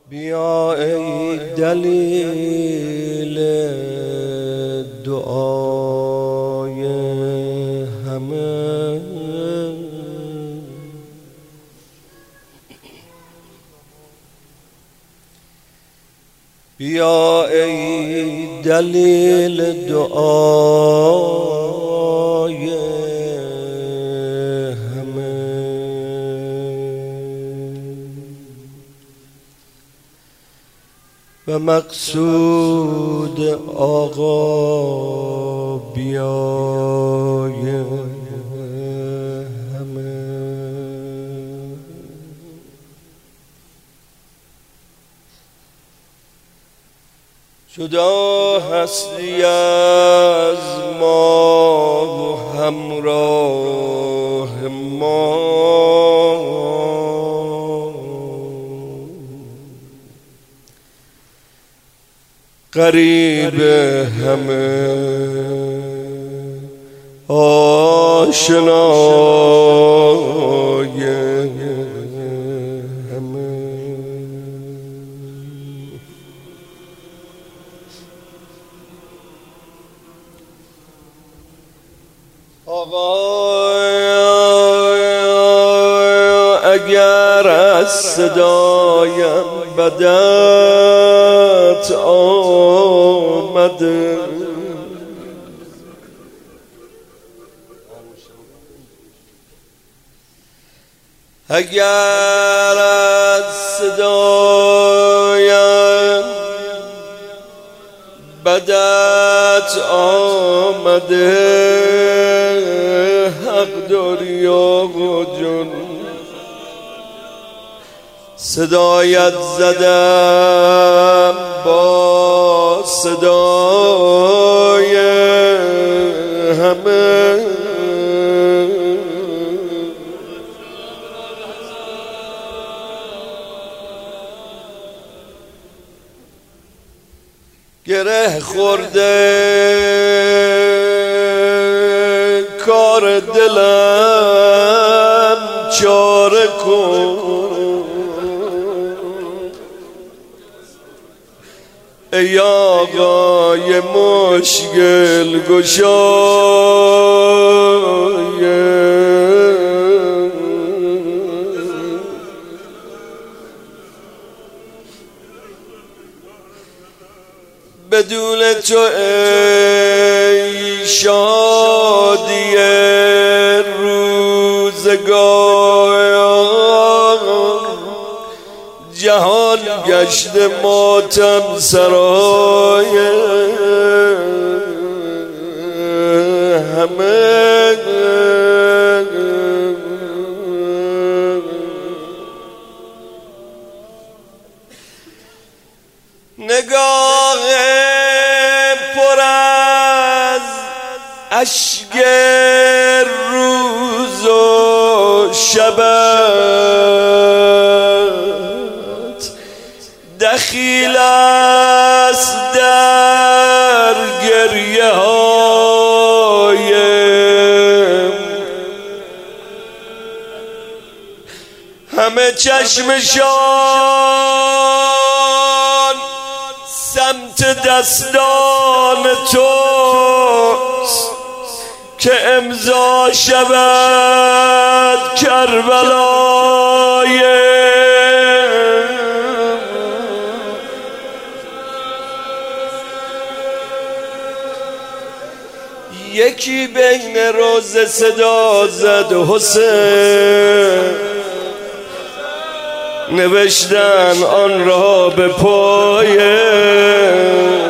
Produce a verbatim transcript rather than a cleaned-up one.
بیا ای دلیل دعای همه، بیا ای دلیل دعای همه، و مقصود آقا بیای همه. جدا هستی از ما و همراه ما، قریب همه آشنای همه. آقا اگر از صدایم بدت آمده، اگر از صدایم بدت آمده، حق داری آقا جون صدایت زدم با صدای همه. گره خورده کار دلم، چاره کن ای آقای مشکل گشای. بدون تو ای شادی روزگار، جهان گشت ماتم سرای همه. نگاه پر از اشک روز و شبت دخیل است در گریه هایم، همه چشمشان سمت دستان توست که امضا شود کربلای. یکی بین روز صدا زد حسین، نوشتن آن را به پای